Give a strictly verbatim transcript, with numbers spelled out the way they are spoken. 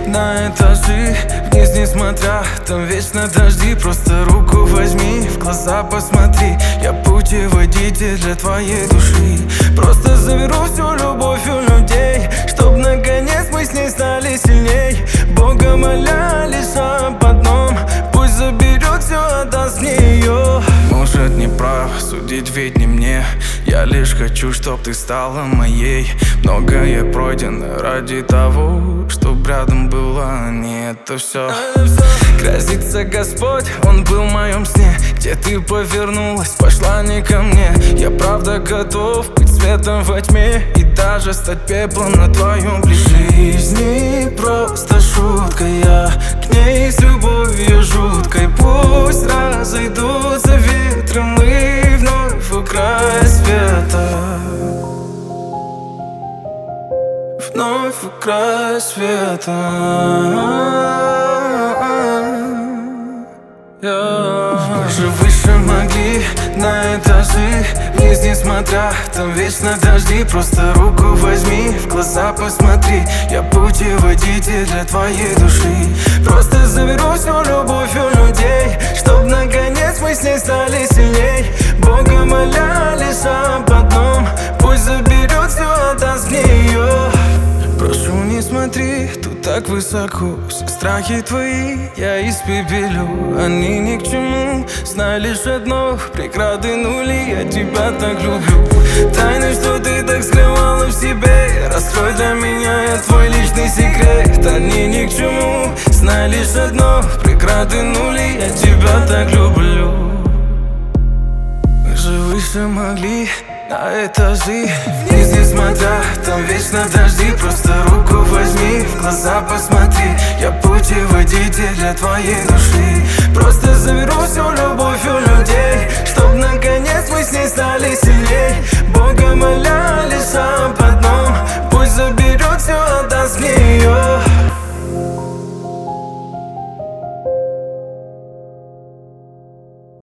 на этажи, вниз не смотря, там вечно дожди. Просто руку возьми, в глаза посмотри. Я путеводитель для твоей души. Просто заберу всю любовь у людей, чтоб наконец мы с ней стали сильней. Бога моля лишь об одном: пусть заберет все, отдаст мне ее. Может, не прав, судить ведь не мне. Я лишь хочу, чтоб ты стала моей. Многое пройдено ради того, чтоб рядом была не это все. Грозится Господь, Он был в моем сне. Где ты повернулась, пошла не ко мне. Я правда готов быть светом во тьме и даже стать пеплом на твоем плече. Жизнь не просто шутка, я к ней с любовью жуткой. Пусть разойдутся ветры, мы вновь у края света. Вновь у края света. Выше, выше могли, на этажи, вниз не смотря, там вечно дожди. Просто руку возьми, в глаза посмотри. Я путеводитель для твоей души. Просто заберу всю любовь у людей, чтоб наконец мы с ней стали сильней. Бога моля лишь об одном: пусть заберет все, отдаст мне ее. Прошу, не смотри, тут так высоко. Все страхи твои я испепелю, они ни к чему. Знай лишь одно: преграды нули, я тебя так люблю. Тайны, что ты так скрывала в себе, раскрой для меня, я твой личный секрет. Они ни к чему, знай лишь одно: преграды нули, я тебя так люблю. Мы же выше могли, на этажи, вниз не смотря, там вечно дожди. Просто руку возьми, в глаза посмотри. Я путеводитель для твоей души.